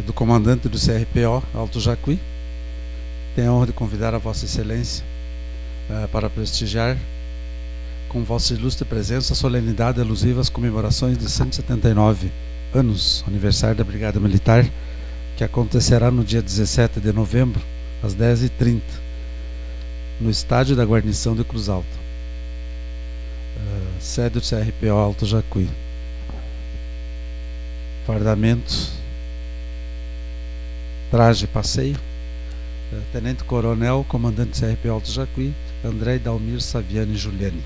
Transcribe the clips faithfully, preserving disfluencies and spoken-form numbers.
do comandante do C R P O Alto Jacuí. Tenho a honra de convidar a Vossa Excelência uh, para prestigiar com vossa ilustre presença a solenidade alusiva às comemorações de cento e setenta e nove anos, aniversário da Brigada Militar, que acontecerá no dia dezessete de novembro, às dez e trinta, no estádio da guarnição de Cruz Alta, uh, sede do C R P O Alto Jacuí. Fardamento, traje e passeio, uh, Tenente Coronel, comandante do C R P O Alto Jacuí, André Dalmir Saviani Juliani.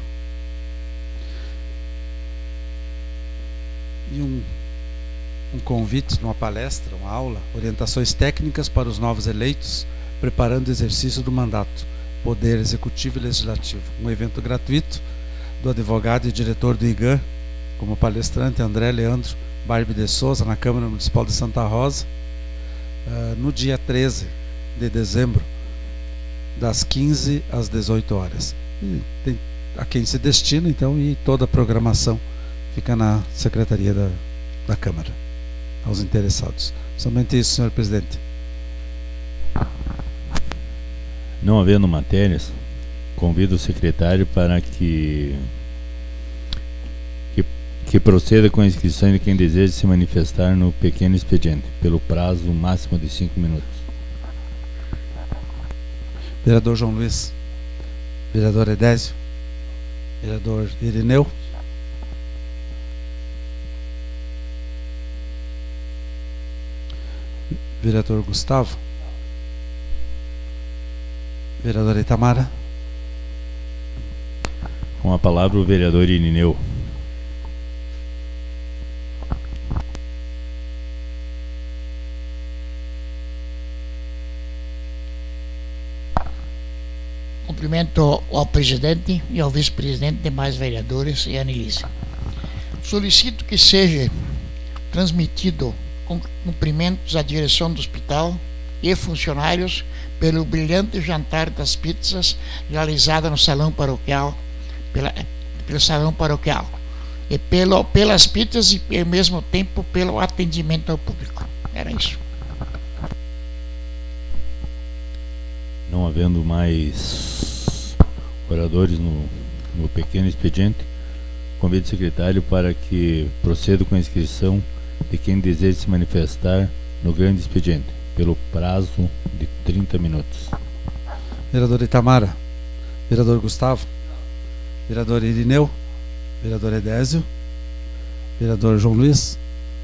E um, um convite numa palestra, uma aula, orientações técnicas para os novos eleitos, preparando o exercício do mandato, Poder Executivo e Legislativo. Um evento gratuito do advogado e diretor do I G A M, como palestrante, André Leandro Barbie de Souza, na Câmara Municipal de Santa Rosa, uh, no dia treze de dezembro, das quinze às dezoito horas. E tem a quem se destina, então, e toda a programação fica na Secretaria da, da Câmara, aos interessados. Somente isso, senhor presidente. Não havendo matérias, convido o secretário para que, que, que proceda com a inscrição de quem deseja se manifestar no pequeno expediente, pelo prazo máximo de cinco minutos. Vereador João Luiz, vereador Edésio, vereador Irineu, vereador Gustavo, vereadora Itamara. Com a palavra o vereador Irineu. Cumprimento ao presidente e ao vice-presidente, demais vereadores e Anelise. Solicito que seja transmitido cumprimentos à direção do hospital e funcionários pelo brilhante jantar das pizzas realizado no salão paroquial, pela, pelo salão paroquial, e pelo, pelas pizzas e ao mesmo tempo pelo atendimento ao público. Era isso. Não havendo mais oradores no, no pequeno expediente, convido o secretário para que proceda com a inscrição de quem deseja se manifestar no grande expediente, pelo prazo de trinta minutos. Vereador Itamara, vereador Gustavo, vereador Irineu, vereador Edésio, vereador João Luiz.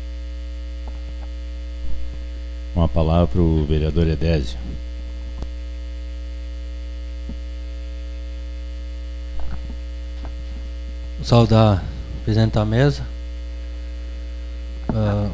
Com a palavra o vereador Edésio. Saudar o presidente da mesa, uh,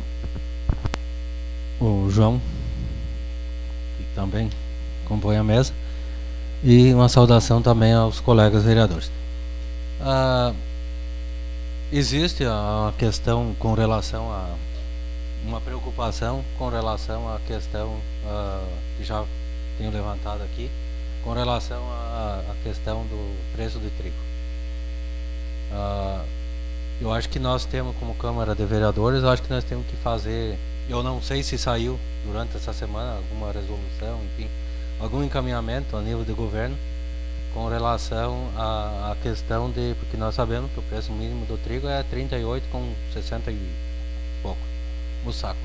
o João, que também compõe a mesa, e uma saudação também aos colegas vereadores. Uh, existe uma questão com relação a uma preocupação com relação à questão uh, que já tenho levantado aqui, com relação à, à questão do preço de trigo. Uh, eu acho que nós temos, como Câmara de Vereadores, eu acho que nós temos que fazer, eu não sei se saiu durante essa semana alguma resolução, enfim, algum encaminhamento a nível de governo com relação à, à questão de, porque nós sabemos que o preço mínimo do trigo é trinta e oito com sessenta e pouco o saco.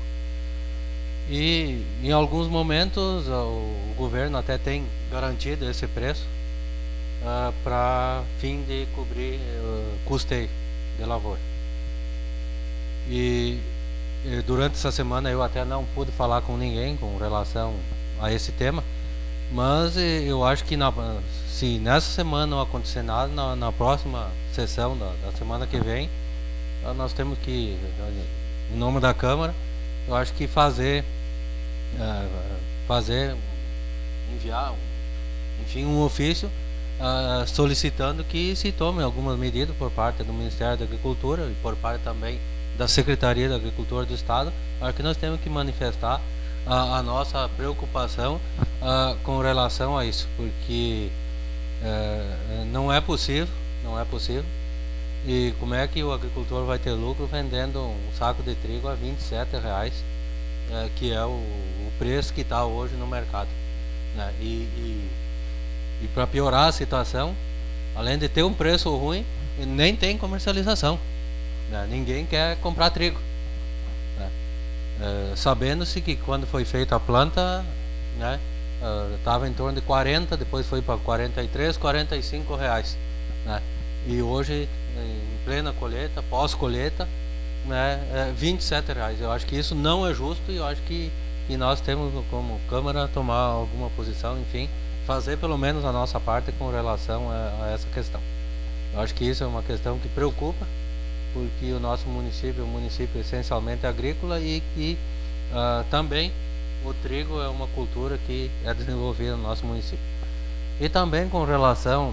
E em alguns momentos o, o governo até tem garantido esse preço Uh, para fim de cobrir uh, custeio de lavoura. E, e durante essa semana eu até não pude falar com ninguém com relação a esse tema, mas eu acho que na, se nessa semana não acontecer nada, na, na próxima sessão da, da semana que vem, uh, nós temos que, em nome da Câmara, eu acho que fazer uh, fazer enviar enfim um ofício Uh, solicitando que se tome algumas medidas por parte do Ministério da Agricultura e por parte também da Secretaria da Agricultura do Estado, para que nós temos que manifestar uh, a nossa preocupação uh, com relação a isso, porque uh, não é possível, não é possível. E como é que o agricultor vai ter lucro vendendo um saco de trigo a vinte e sete reais é, que é o, o preço que está hoje no mercado, né? E, e, e para piorar a situação, além de ter um preço ruim, nem tem comercialização, né? Ninguém quer comprar trigo, né? É, sabendo-se que quando foi feita a planta, né, estava em torno de quarenta, depois foi para quarenta e três, quarenta e cinco reais, né? E hoje, em plena colheita, pós-colheita, né, é vinte e sete reais. Eu acho que isso não é justo e eu acho que, que nós temos como Câmara tomar alguma posição, enfim, fazer pelo menos a nossa parte com relação a, a essa questão. Eu acho que isso é uma questão que preocupa, porque o nosso município é um município essencialmente agrícola e que uh, também o trigo é uma cultura que é desenvolvida no nosso município. E também com relação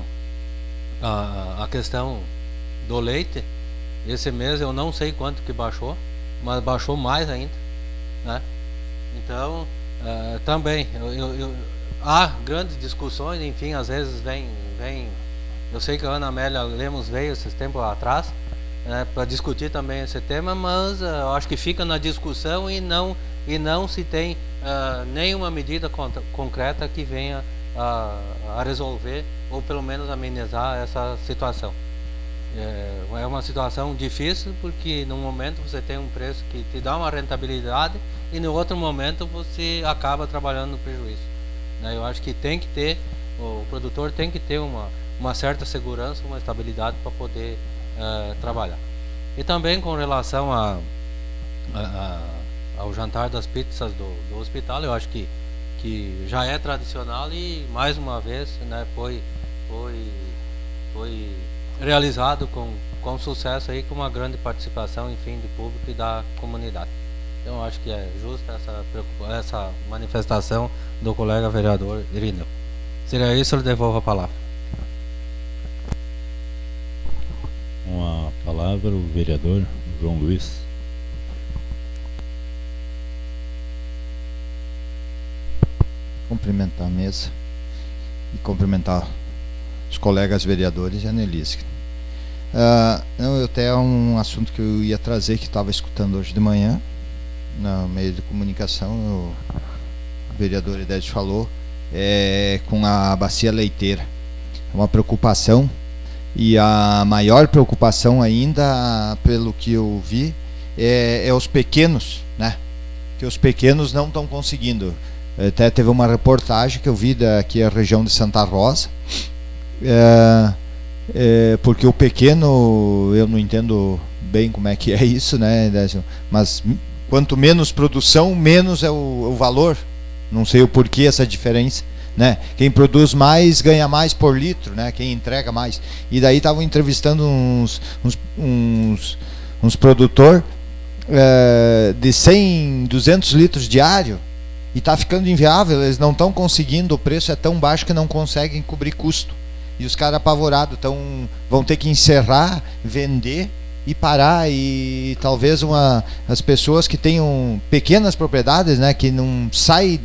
à, à questão do leite, esse mês eu não sei quanto que baixou, mas baixou mais ainda, né? Então, uh, também, eu, eu, eu, há grandes discussões, enfim, às vezes vem, vem eu sei que a Ana Amélia Lemos veio esses tempos atrás, né, para discutir também esse tema, mas uh, eu acho que fica na discussão e não, e não se tem uh, nenhuma medida contra, concreta que venha a, a resolver ou pelo menos amenizar essa situação. É, é uma situação difícil porque no momento você tem um preço que te dá uma rentabilidade e no outro momento você acaba trabalhando no prejuízo, né? Eu acho que tem que ter, o produtor tem que ter uma, uma certa segurança, uma estabilidade para poder uh, trabalhar. E também com relação a, a, a, ao jantar das pizzas do, do hospital, eu acho que, que já é tradicional e mais uma vez, né, foi, foi, foi realizado com, com sucesso aí, com uma grande participação, enfim, do público e da comunidade. Então, eu acho que é justa essa, essa manifestação do colega vereador Irineu. Seria isso, eu devolvo a palavra. Com a palavra o vereador João Luiz. Cumprimentar a mesa e cumprimentar os colegas vereadores e a Annelise. Uh, não, eu até um assunto que eu ia trazer, que estava escutando hoje de manhã no meio de comunicação, o vereador Edésio falou, é com a bacia leiteira. É uma preocupação, e a maior preocupação ainda, pelo que eu vi, é, é os pequenos, né? Que os pequenos não estão conseguindo. Até teve uma reportagem que eu vi daqui a região de Santa Rosa, é, é, porque o pequeno, eu não entendo bem como é que é isso, né? Mas quanto menos produção, menos é o, o valor. Não sei o porquê essa diferença, né? Quem produz mais ganha mais por litro, né? Quem entrega mais. E daí estavam entrevistando uns, uns, uns, uns produtores é, de cem, duzentos litros diário, e está ficando inviável. Eles não estão conseguindo, o preço é tão baixo que não conseguem cobrir custo. E os caras apavorados tão, vão ter que encerrar, vender e parar. E talvez uma, as pessoas que tenham pequenas propriedades, né, que não saem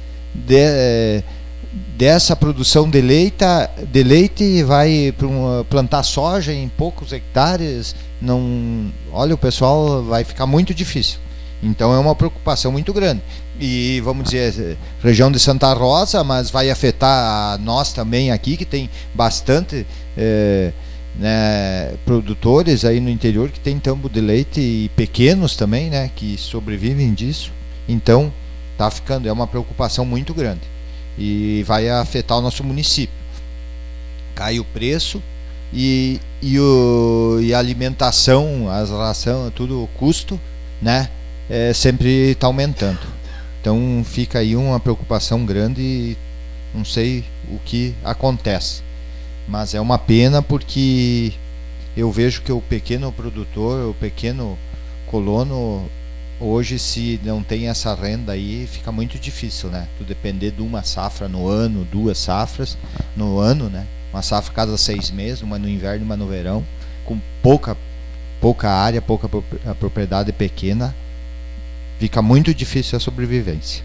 de, dessa produção de leite, de leite e vai para uma, plantar soja em poucos hectares, não, olha, o pessoal vai ficar muito difícil. Então é uma preocupação muito grande. E vamos dizer, região de Santa Rosa, mas vai afetar a nós também aqui, que tem bastante é, né, produtores aí no interior que tem tambo de leite, e pequenos também, né, que sobrevivem disso. Então tá ficando, é uma preocupação muito grande e vai afetar o nosso município. Cai o preço e, e, o, e a alimentação, as rações, tudo o custo, né, é, sempre está aumentando. Então fica aí uma preocupação grande e não sei o que acontece. Mas é uma pena, porque eu vejo que o pequeno produtor, o pequeno colono, hoje, se não tem essa renda aí, fica muito difícil, né? Tu depender de uma safra no ano, duas safras no ano, né? Uma safra cada seis meses, uma no inverno e uma no verão, com pouca, pouca área, pouca a propriedade pequena, fica muito difícil a sobrevivência.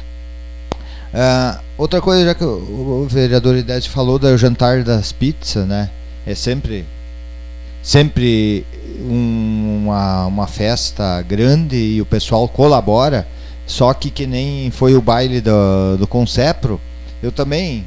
Uh, outra coisa, já que o, o vereador Idésio falou do jantar das pizzas, né? É sempre, sempre um, uma, uma festa grande e o pessoal colabora. Só que que nem foi o baile do, do Concepro, eu também,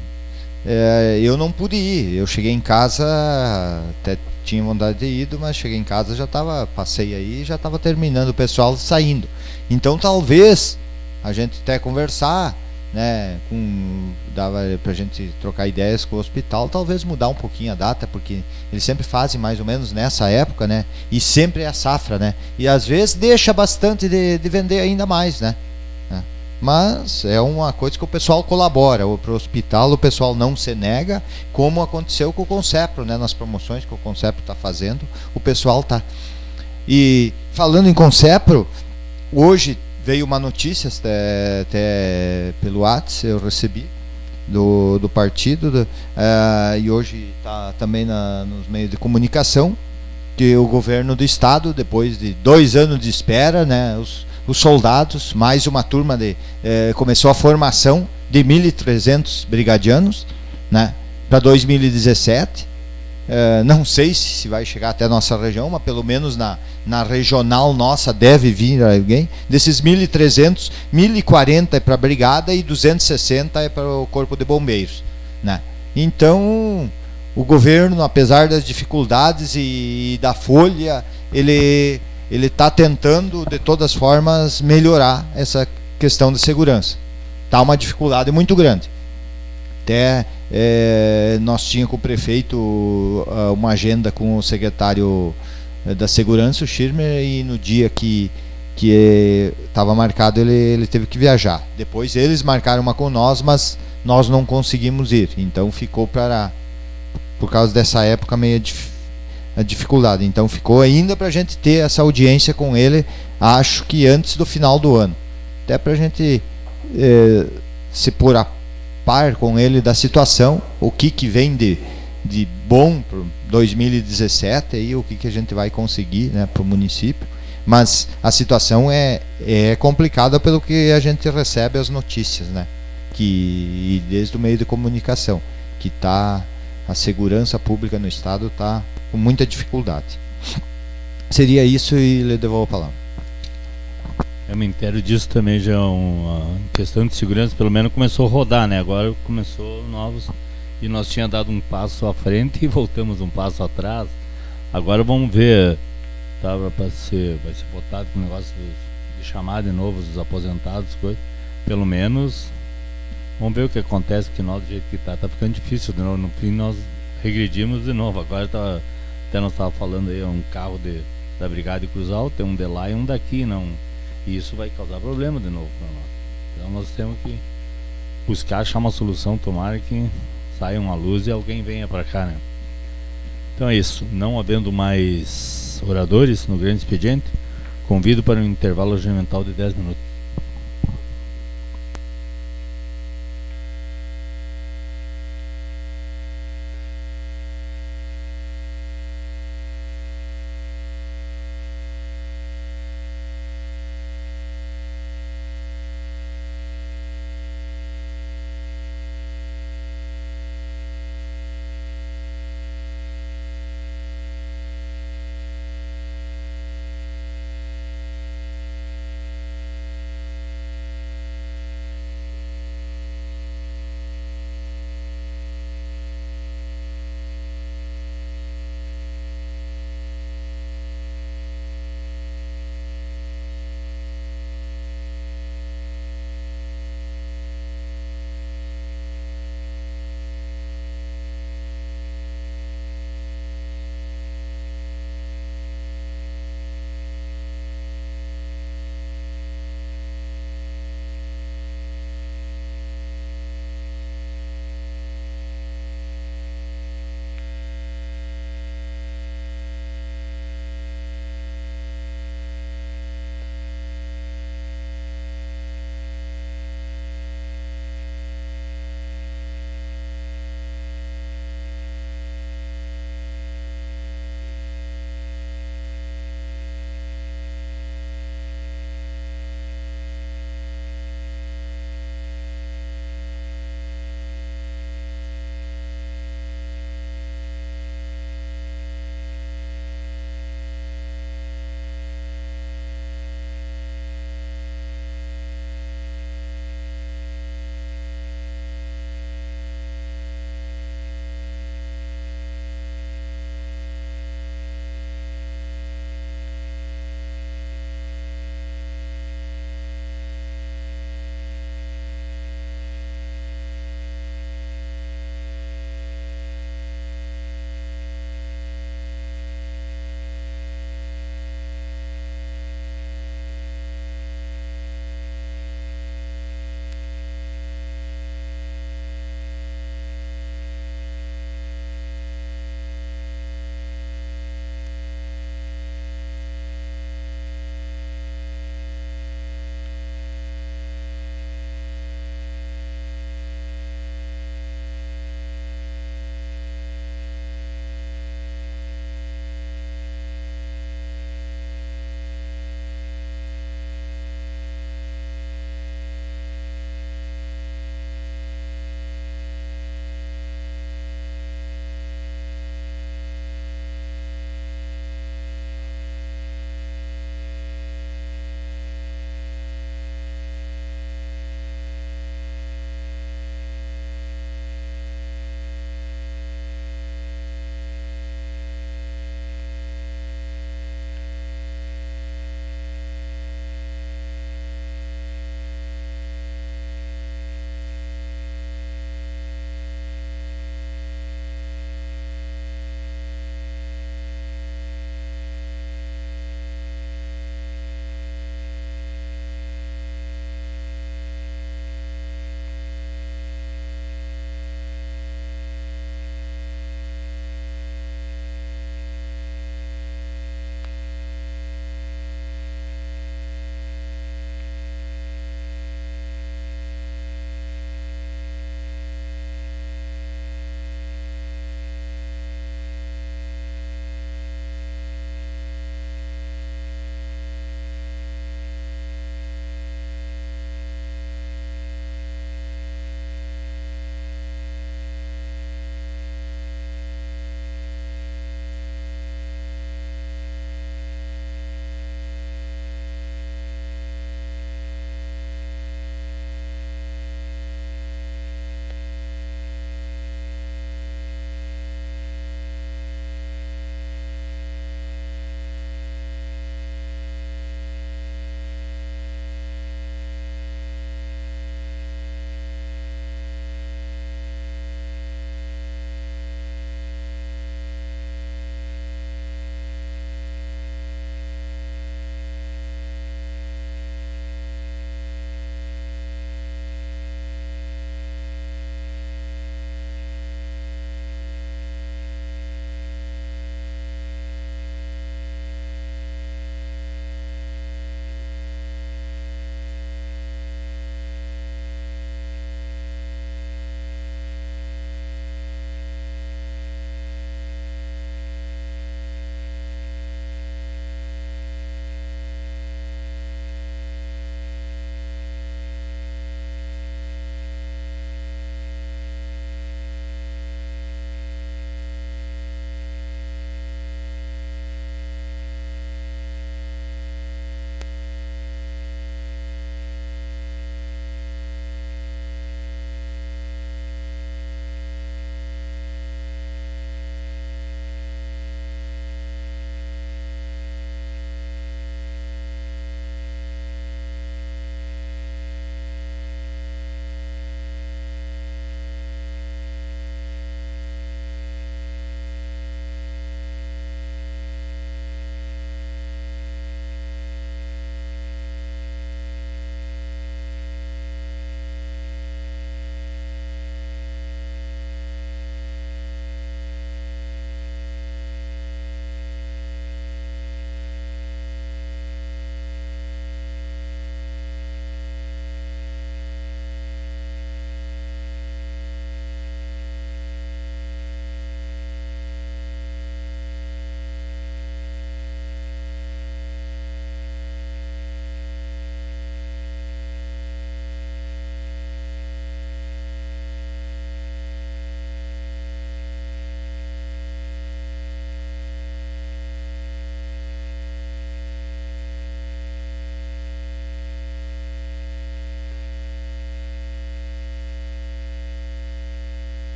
é, eu não pude ir. Eu cheguei em casa, até tinha vontade de ir, mas cheguei em casa, já tava, passei aí, já estava terminando, o pessoal saindo. Então talvez a gente até conversar, né, com, dava pra gente trocar ideias com o hospital, talvez mudar um pouquinho a data, porque eles sempre fazem mais ou menos nessa época, né, e sempre é a safra, né, e às vezes deixa bastante de, de vender ainda mais, né, né, mas é uma coisa que o pessoal colabora, para o hospital o pessoal não se nega, como aconteceu com o Concepro, né, nas promoções que o Concepro está fazendo, o pessoal tá. E falando em Concepro, hoje veio uma notícia até, até pelo WhatsApp, eu recebi do, do partido, do, uh, e hoje está também na, nos meios de comunicação, que o governo do estado, depois de dois anos de espera, né, os, os soldados, mais uma turma de eh, começou a formação de mil e trezentos brigadianos, né, para dois mil e dezessete. Uh, não sei se vai chegar até a nossa região, mas pelo menos na, na regional nossa deve vir alguém. Desses mil e trezentos, mil e quarenta é para a brigada e duzentos e sessenta é para o corpo de bombeiros, né? Então o governo, apesar das dificuldades e, e da folha, ele ele está tentando de todas as formas melhorar essa questão de segurança. Está uma dificuldade muito grande. Até é, nós tínhamos com o prefeito uh, uma agenda com o secretário uh, da segurança, o Schirmer, e no dia que que estava marcado ele, ele teve que viajar. Depois eles marcaram uma com nós, mas nós não conseguimos ir. Então ficou para, por causa dessa época, meio dif, a dificuldade. Então ficou ainda para a gente ter essa audiência com ele, acho que antes do final do ano. Até para a gente é, se pôr a par com ele da situação, o que que vem de, de bom para dois mil e dezessete e o que que a gente vai conseguir, né, para o município. Mas a situação é, é complicada pelo que a gente recebe as notícias, né, que desde o meio de comunicação, que tá, a segurança pública no estado está com muita dificuldade. Seria isso e lhe devolvo a palavra. Eu me entero disso também, já uma questão de segurança, pelo menos começou a rodar, né? Agora começou novos e nós tínhamos dado um passo à frente e voltamos um passo atrás. Agora vamos ver, tá, para ser, vai ser votado com o negócio de, de chamar de novo os aposentados, coisa. Pelo menos vamos ver o que acontece, que nós do jeito que tá, tá ficando difícil de novo. No fim nós regredimos de novo. Agora tá, até nós estávamos falando aí, um carro de, da Brigada de Cruzal, tem um de lá e um daqui, não. E isso vai causar problema de novo para nós. Então nós temos que buscar achar uma solução, tomara que saia uma luz e alguém venha para cá, né? Então é isso. Não havendo mais oradores no grande expediente, convido para um intervalo regimental de dez minutos.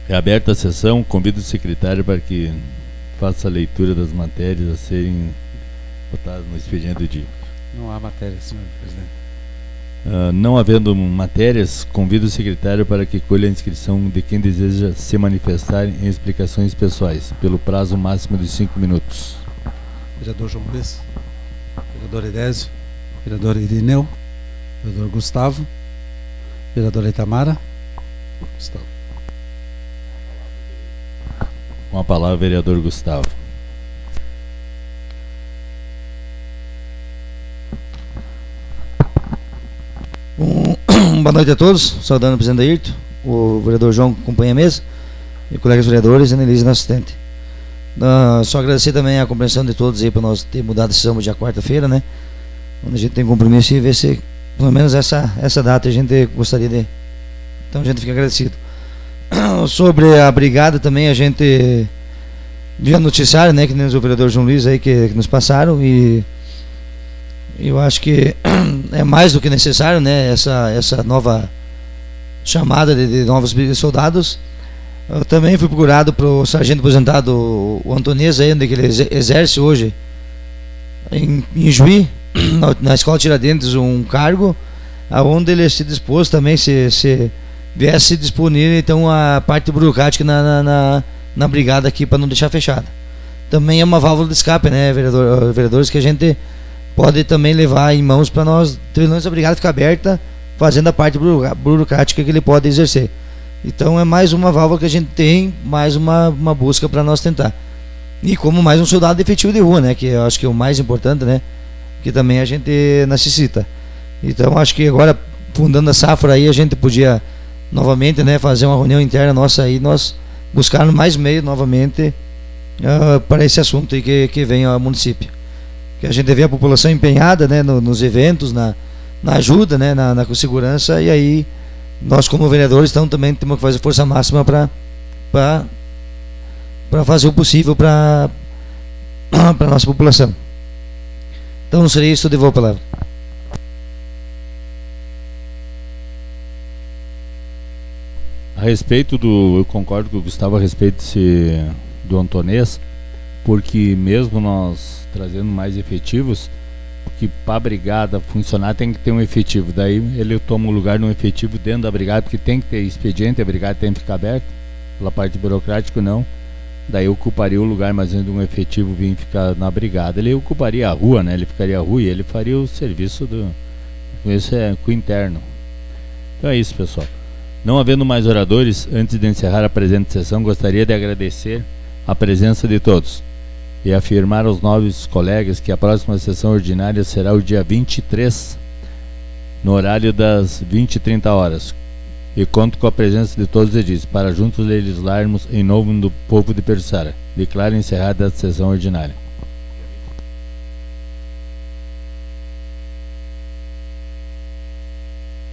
É aberta a sessão, convido o secretário para que faça a leitura das matérias a serem botadas no expediente do dia. Não há matéria, senhor presidente. Uh, não havendo matérias, convido o secretário para que colha a inscrição de quem deseja se manifestar em explicações pessoais, pelo prazo máximo de cinco minutos. Vereador João Luiz, vereador Edésio, vereador Irineu, vereador Gustavo, vereadora Itamara. Gustavo. Com a palavra, vereador Gustavo. Um, boa noite a todos, saudando o presidente Ayrton, o vereador João que acompanha a mesa, e colegas vereadores e a Annelise, nosso assistente. Uh, só agradecer também a compreensão de todos aí para nós ter mudado a decisão dia quarta-feira, né? Onde a gente tem compromisso e ver se pelo menos essa, essa data a gente gostaria de. Então a gente fica agradecido. Sobre a brigada também, a gente viu noticiário, né? Que nem o vereador João Luiz aí que, que nos passaram, e eu acho que é mais do que necessário, né? Essa, essa nova chamada de, de novos soldados. Eu também fui procurado pelo sargento aposentado, o Antonês, aí, onde ele exerce hoje, em, em Juí, na, na Escola Tiradentes, um cargo, aonde ele se dispôs também, se, se viesse disponível, então, a parte burocrática na, na, na, na brigada aqui, para não deixar fechada. Também é uma válvula de escape, né, vereador, vereadores, que a gente pode também levar em mãos para nós, pelo menos a brigada ficar aberta, fazendo a parte burocrática que ele pode exercer. Então é mais uma válvula que a gente tem, mais uma, uma busca para nós tentar. E como mais um soldado efetivo de rua, né? Que eu acho que é o mais importante, né? Que também a gente necessita. Então acho que agora, fundando a safra aí, a gente podia novamente, né, fazer uma reunião interna nossa aí, nós buscarmos mais meios novamente uh, para esse assunto aí que, que vem ao município. Que a gente vê a população empenhada, né, no, nos eventos, na, na ajuda, né, na, na segurança, e aí nós como vereadores então, também temos que fazer força máxima para para fazer o possível para a nossa população. Então não seria isso, eu devolvo a palavra. A respeito do, eu concordo com o Gustavo a respeito desse, do Antonês, porque mesmo nós trazendo mais efetivos, que para a brigada funcionar tem que ter um efetivo, daí ele toma o lugar de um efetivo dentro da brigada, porque tem que ter expediente, a brigada tem que ficar aberta, pela parte burocrática não, daí ocuparia o lugar, mas de um efetivo vir ficar na brigada, ele ocuparia a rua, né? Ele ficaria a rua e ele faria o serviço do, isso é com o interno. Então é isso, pessoal. Não havendo mais oradores, antes de encerrar a presente sessão, gostaria de agradecer a presença de todos e afirmar aos novos colegas que a próxima sessão ordinária será o dia vinte e três, no horário das vinte e trinta horas, e conto com a presença de todos os edis, para juntos legislarmos em nome do povo de Peruçara. Declaro encerrada a sessão ordinária.